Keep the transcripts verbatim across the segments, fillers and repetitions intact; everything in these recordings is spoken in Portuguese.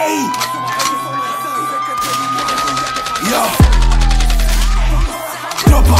Ei! Yo! Tropa!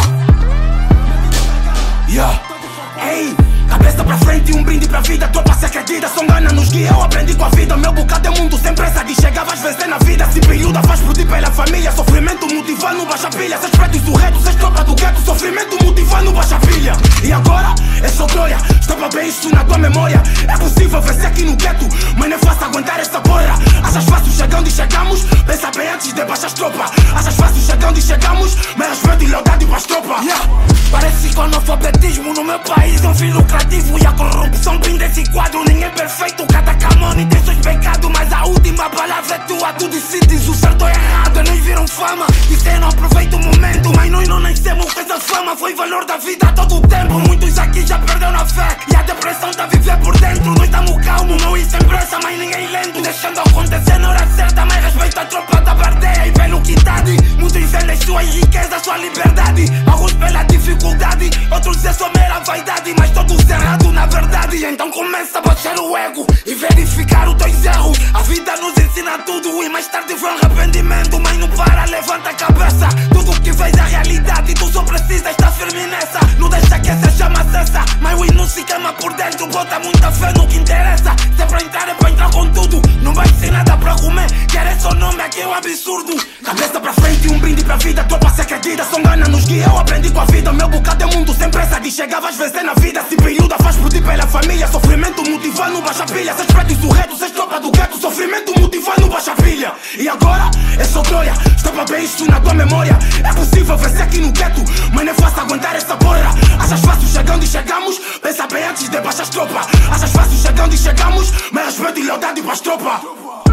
Yo! Ei! Cabeça pra frente e um brinde pra vida. Tropa se acredita, só engana nos guia. Eu aprendi com a vida, meu bocado é mundo sem pressa de chegar, vais vencer na vida. Se período faz explodir pela família. Sofrimento motivando, baixa pilha. Seus pretos surretos, és tropa do gueto. Sofrimento motivando, baixa pilha. E agora, é só glória. Estava bem isto na tua memória. É possível vencer aqui no gueto, mas não é fácil aguentar essa porra. Achas fácil chegando e chegamos? Pensa bem antes de baixar as tropas. Achas fácil chegando e chegamos? Mas respeito e lealdade para as tropas. Yeah. Parece que o analfabetismo no meu país é um fim lucrativo. E a corrupção pinta esse quadro. Ninguém é perfeito, cada camone tem seus pecados. Mas a última palavra é tua, tu decides o certo ou errado. Nós viram fama, disseram não aproveita o momento. Mas nós não nascemos com essa fama. Foi valor da vida a todo o tempo. Muitos aqui já perderam a fé e a depressão tá a viver por dentro. Nós estamos calmos, não ir sem pressa, mas ninguém lento. Deixando acontecer na hora certa, mas respeita a tropa da bardeia e pelo que tá de. Muitos vendem suas riquezas, sua liberdade. Alguns pela dificuldade, outros é só mera vaidade. Mas todos errados na verdade. Então começa a baixar o ego e verificar os teus erros. A vida nos ensina tudo e mais tarde vem arrependimento. Mas não para, levanta a cabeça. Tudo que vês é realidade, tu só precisa estar firme nessa. Não deixa que essa chama cessa, mas o hino se queima por dentro. Bota muita fé no que interessa. Se é pra entrar é pra entrar com tudo. Não vai ser nada pra comer, querer só nome aqui é um absurdo. Cabeça pra frente e um brinde pra vida. Tropa se acredita, só engana nos guia. Eu aprendi com a vida, meu bocado é mundo sem pressa de chegar, vais vencer na vida. Se período faz explodir pela família. Sofrimento motivando, baixa pilha. Seus pretos surretos, és tropa do gueto. Sofrimento motivando, baixa pilha. E agora, é só glória. Estopa bem isto na tua memória. É possível vencer aqui no gueto, mas não é fácil aguentar essa porra. Achas fácil chegando e chegamos? Pensa bem antes de baixar as tropas. Achas fácil chegando e chegamos? Mas respeito e lealdade para as tropas.